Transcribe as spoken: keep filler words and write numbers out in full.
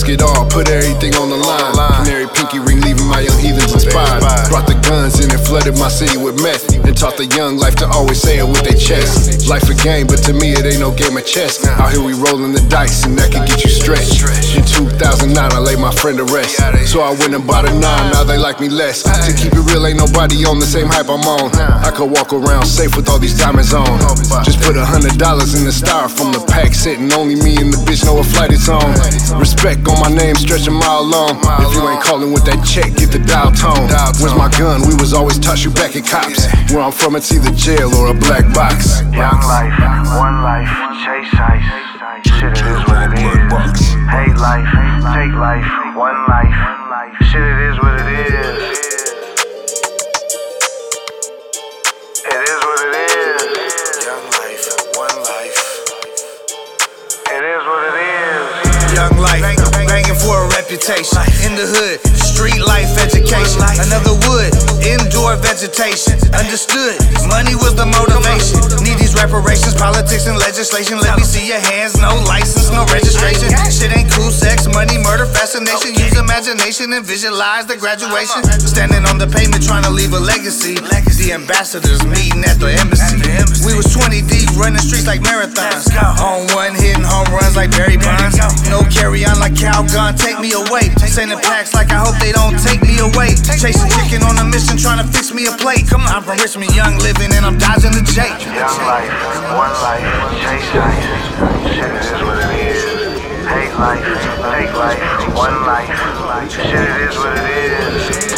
risk it all, put everything on the line. Canary pinky ring, leaving my young heathens inspired. Brought the guns in and flooded my city with meth, and taught the young life to always say it with their chest. Life a game, but to me it ain't no game of chess. Out here we rolling the dice, and that can get you stretched. In two thousand nine, I laid my friend to rest, so I went and bought a nine. Now they like me less. To keep it real, ain't nobody on the same hype I'm on. I could walk around safe with all these diamonds on. Just put a hundred dollars in the styrofoam, the pack sitting. Only me and the bitch know what flight it's on. Respect on my name, stretch a mile long. If you ain't calling with that check, get the dial tone. Where's my gun? We was always taught you back at cops. Where I'm from, it's either jail or a black box. Young life, one life, chase ice. Shit, it is what it is. Hate life, take life, one life. Shit, it is what it is. It is what it is. Young life, one life. It is what it is. Young life, banging for a reputation. In the hood, street life education. Another wood, indoor vegetation. Understood, money was the motivation. Need these reparations, politics and legislation. Let me see your hands, no license, no registration. Shit ain't cool, sex, money, murder, fascination. Use imagination and visualize the graduation. Standing on the pavement trying to leave a legacy. The ambassadors meeting at the embassy. We was twenty deep, running streets like marathons. On one, hitting home runs like Barry Bonds. No carry on like Calgon, take me away. Sending packs like I hope they don't take me away. Chasing chicken on a mission, trying to fix me a plate. Come on, I'm from Richmond, young living, and I'm dodging the J. Young life, one life, chase ice. Shit, it is what it is. Hate life, take life, one life. Shit, it is what it is.